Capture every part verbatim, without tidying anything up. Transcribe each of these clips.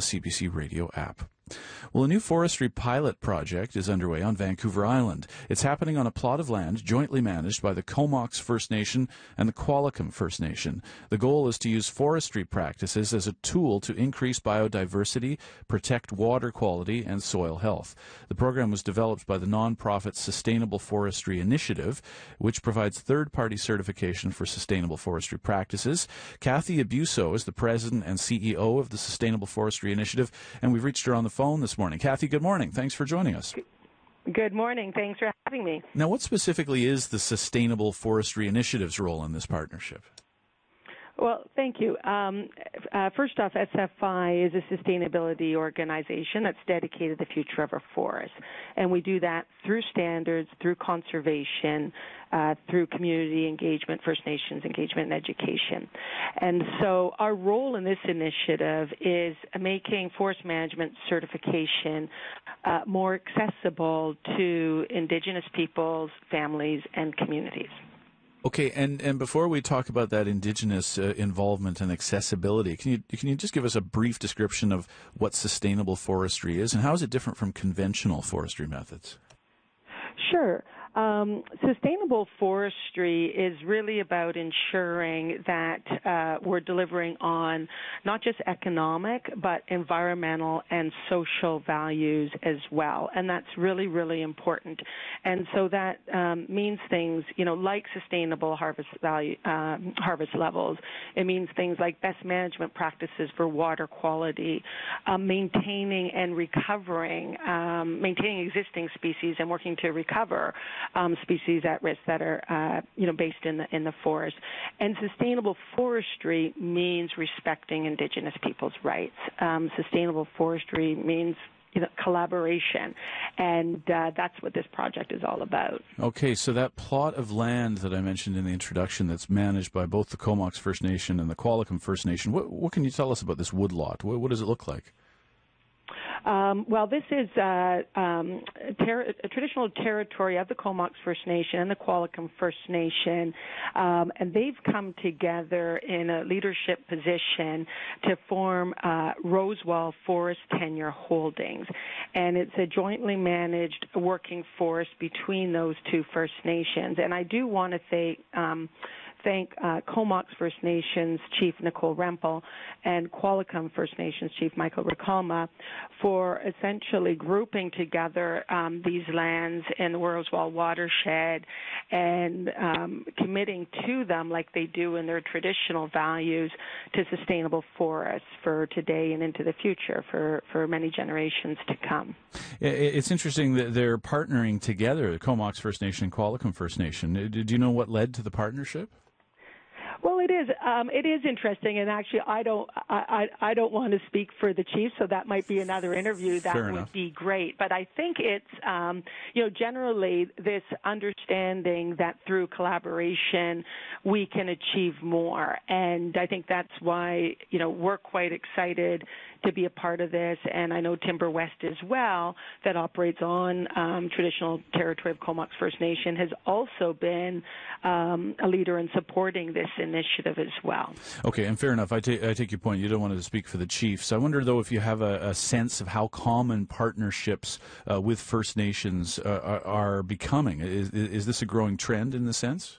the C B C Radio app. Well, a new forestry pilot project is underway on Vancouver Island. It's happening on a plot of land jointly managed by the Comox First Nation and the Qualicum First Nation. The goal is to use forestry practices as a tool to increase biodiversity, protect water quality, and soil health. The program was developed by the nonprofit Sustainable Forestry Initiative, which provides third-party certification for sustainable forestry practices. Kathy Abuso is the president and C E O of the Sustainable Forestry Initiative, and we've reached her on the phone this morning. Kathy, good morning. Thanks for joining us. Good morning. Thanks for having me. Now, what specifically is the Sustainable Forestry Initiative's role in this partnership? Well, thank you. Um, uh, first off, S F I is a sustainability organization that's dedicated to the future of our forests. And we do that through standards, through conservation, uh, through community engagement, First Nations engagement, and education. And so our role in this initiative is making forest management certification uh, more accessible to Indigenous peoples, families, and communities. Okay, and, and before we talk about that Indigenous uh, involvement and accessibility, can you can you just give us a brief description of what sustainable forestry is and how is it different from conventional forestry methods? Sure. Um, sustainable forestry is really about ensuring that uh, we're delivering on not just economic, but environmental and social values as well. And that's really, really important. And so that um, means things, you know, like sustainable harvest value, um, harvest levels. It means things like best management practices for water quality, um, maintaining and recovering, um, maintaining existing species and working to recover Um, species at risk that are, uh, you know, based in the in the forest. And sustainable forestry means respecting Indigenous people's rights. Um, sustainable forestry means, you know, collaboration, and uh, that's what this project is all about. Okay, so that plot of land that I mentioned in the introduction that's managed by both the Comox First Nation and the Qualicum First Nation, what, what can you tell us about this woodlot? What, what does it look like? Um, well, this is uh, um, ter- a traditional territory of the Comox First Nation and the Qualicum First Nation, um, and they've come together in a leadership position to form uh, Rosewall Forest Tenure Holdings, and it's a jointly managed working forest between those two First Nations. And I do want to say um, thank uh, Comox First Nations Chief Nicole Rempel and Qualicum First Nations Chief Michael Ricalma for essentially grouping together um, these lands in the Rosewall watershed and um, committing to them like they do in their traditional values to sustainable forests for today and into the future for, for many generations to come. It's interesting that they're partnering together, Comox First Nation and Qualicum First Nation. Do you know what led to the partnership? Well, it is. Um, it is interesting, and actually, I don't. I, I, I don't want to speak for the chief, so that might be another interview. That Fair would enough. be great. But I think it's, um, you know, generally this understanding that through collaboration we can achieve more, and I think that's why, you know, we're quite excited to be a part of this, and I know Timber West as well, that operates on um, traditional territory of Comox First Nation, has also been um, a leader in supporting this initiative as well. Okay, and fair enough. I take I take your point. You don't want to speak for the chiefs. I wonder, though, if you have a, a sense of how common partnerships uh, with First Nations uh, are, are becoming. Is, is this a growing trend in the sense?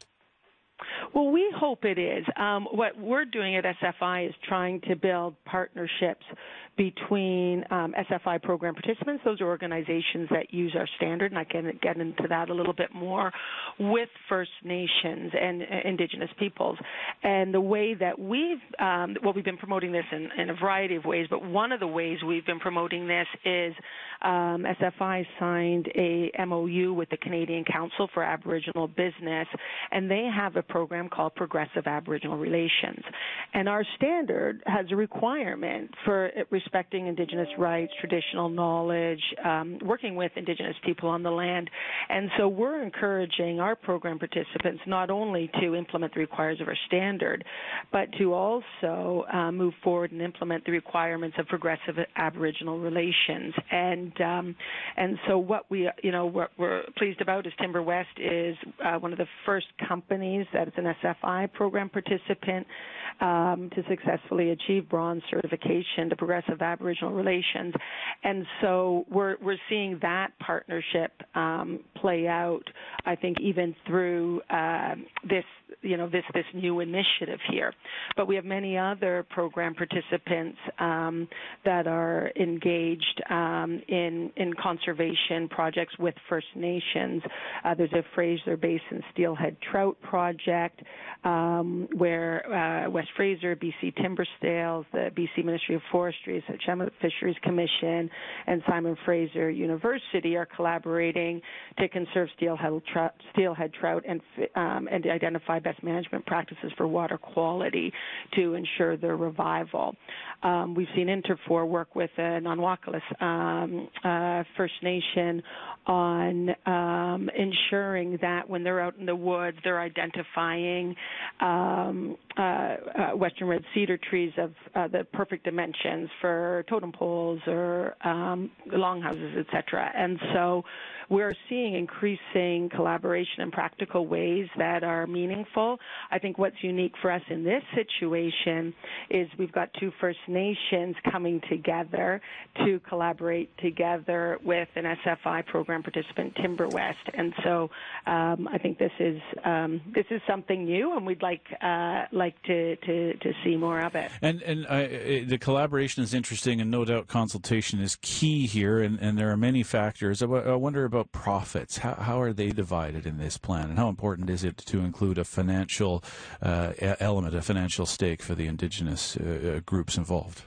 Well, we hope it is. Um, what we're doing at S F I is trying to build partnerships between um, S F I program participants, those are organizations that use our standard, and I can get into that a little bit more, with First Nations and uh, Indigenous peoples. And the way that we've, um, well, we've been promoting this in, in a variety of ways, but one of the ways we've been promoting this is um, S F I signed a M O U with the Canadian Council for Aboriginal Business, and they have a program called Progressive Aboriginal Relations. And our standard has a requirement for respecting Indigenous rights, traditional knowledge, um, working with Indigenous people on the land. And so we're encouraging our program participants not only to implement the requirements of our standard, but to also uh, move forward and implement the requirements of progressive Aboriginal relations. And um, and so what we, you know, what we're pleased about is Timber West is uh, one of the first companies that is an S F I program participant um, to successfully achieve bronze certification to progressive of Aboriginal relations. And so we're we're seeing that partnership um, play out, I think, even through uh, this, you know, this, this new initiative here. But we have many other program participants um, that are engaged um, in, in conservation projects with First Nations. Uh, there's a Fraser Basin Steelhead Trout project um, where uh, West Fraser, B C Timber Sales, the B C Ministry of Forestry, the Chetmar Fisheries Commission, and Simon Fraser University are collaborating to conserve steelhead trout, steelhead trout and, um, and identify best management practices for water quality to ensure their revival. Um, we've seen Interfor work with uh, Nonwakilis um, uh, First Nation on um, ensuring that when they're out in the woods, they're identifying um, uh, uh, western red cedar trees of uh, the perfect dimensions for totem poles or um, longhouses, et cetera. And so we're seeing increasing collaboration in practical ways that are meaningful. I think what's unique for us in this situation is we've got two First Nations coming together to collaborate together with an S F I program participant, Timber West. And so um, I think this is um, this is something new, and we'd like uh, like to, to, to see more of it. And and uh, the collaboration is interesting, and no doubt consultation is key here. And, and there are many factors. I, w- I wonder about profits. How how are they divided in this plan, and how important is it to include a financial uh, element, a financial stake for the Indigenous uh, groups involved?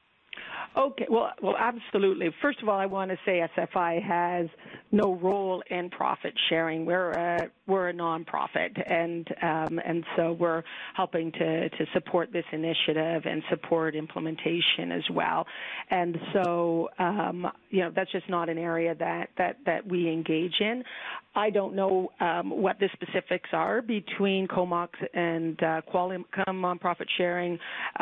Okay, well, well, absolutely. First of all, I want to say S F I has no role in profit sharing. We're a we're a nonprofit, and um, and so we're helping to to support this initiative and support implementation as well. And so, um, you know, that's just not an area that that that we engage in. I don't know um, what the specifics are between Comox and uh, Qualicum on profit sharing,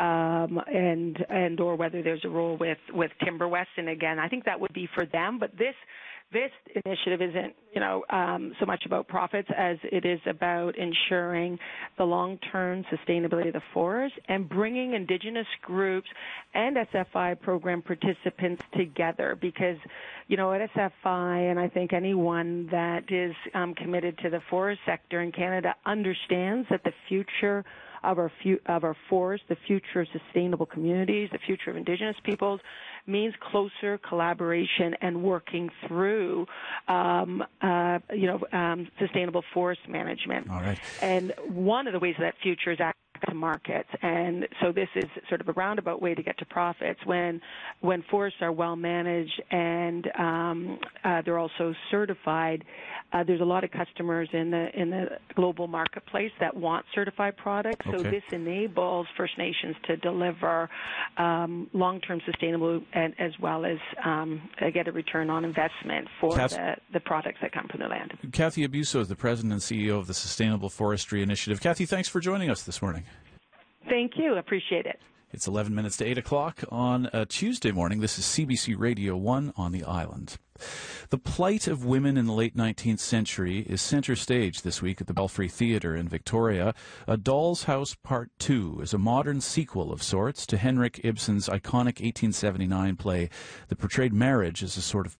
um, and and or whether there's a role with with Timber West. And again, I think that would be for them. But this this initiative isn't, you know, um, so much about profits as it is about ensuring the long-term sustainability of the forest and bringing Indigenous groups and S F I program participants together. Because, you know, at S F I, and I think anyone that is um, committed to the forest sector in Canada understands that the future of our fu- of our forests, the future of sustainable communities, the future of Indigenous peoples, means closer collaboration and working through, um, uh, you know, um, sustainable forest management. All right. And one of the ways that future is to markets, and so this is sort of a roundabout way to get to profits. When when forests are well managed and um, uh, they're also certified, uh, there's a lot of customers in the in the global marketplace that want certified products. Okay. So this enables First Nations to deliver um, long-term sustainable and as well as um, get a return on investment for Kath- the, the products that come from the land. Kathy Abuso is the president and C E O of the Sustainable Forestry Initiative. Kathy, thanks for joining us this morning. Thank you. Appreciate it. It's eleven minutes to eight o'clock on a Tuesday morning. This is C B C Radio one on the island. The plight of women in the late nineteenth century is center stage this week at the Belfry Theatre in Victoria. A Doll's House Part two is a modern sequel of sorts to Henrik Ibsen's iconic eighteen seventy-nine play that portrayed marriage as a sort of